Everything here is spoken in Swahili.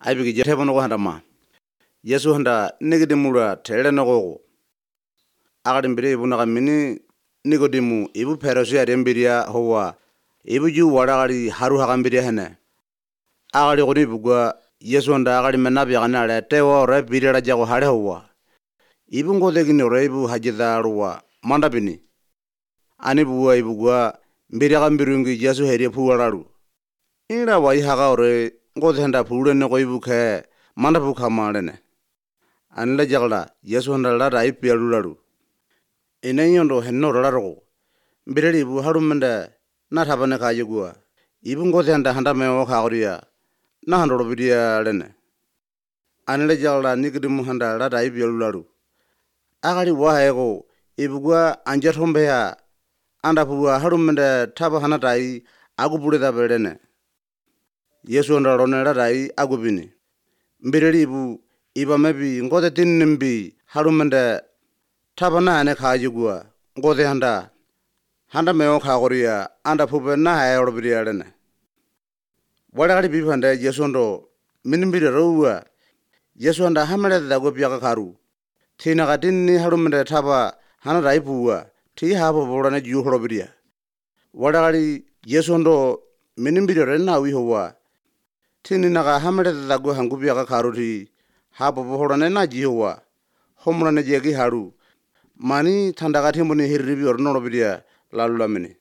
aibigi jetebono ko handa ma Yesu handa nigidimura tere no go agadimbire ibu nagamini Nikodemu ibu perosi arembiria howa ibu ju waragari haru hagambiria hene agadi goni bugwa Yesu handa agadi menabi agana le tewa ore birira jago hare howa ibu ngodegini ore ibu hajida ruwa mandabini ani buwa ibugwa mbiriga mbirungi Yesu heri puwararu ira wai haga ore ngode handa puure ne ko ibu ke mandabu kamarene anle jagla Yesu handa la rai pialularu Inayondo henno rarago mbireri ibu harumende na thabane kayugua ibu ngode handa mewo khagriya na handoro bidia lene anle jagla Nikodemu handa la rai pialularu agari wahego ibugwa anjathombe ya anda puwa harumende thaba hana tai agubure da belene Yesu handa rone la rai agubini mbireri ibu iba mebi ngode tinnembi harumende Tabana ane kajugua ngode handa mewo khagoriya anda phube na hayoro biriarene wadagari bibanda Yesu ndo minimbire rowa Yesu handa hamele da go biaga karu thina gatinni harumende thaba hana raipuwa thi habo borane ju horo biria wadagari Yesu ndo minimbire rena wi howa thini naga hamele da go hangu biaga karu thi habo borane na ji howa homrane jegi haru Mani thandaka thimbuni hirribi orno bidia lalu lamini